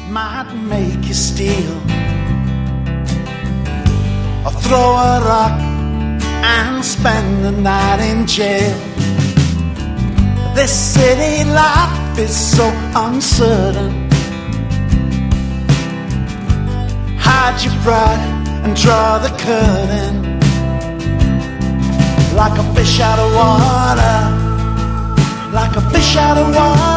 might make you steal or throw a rock and spend the night in jail. This city life is so uncertain. Hide your pride and draw the curtain. Like a fish out of water, like a fish out of water.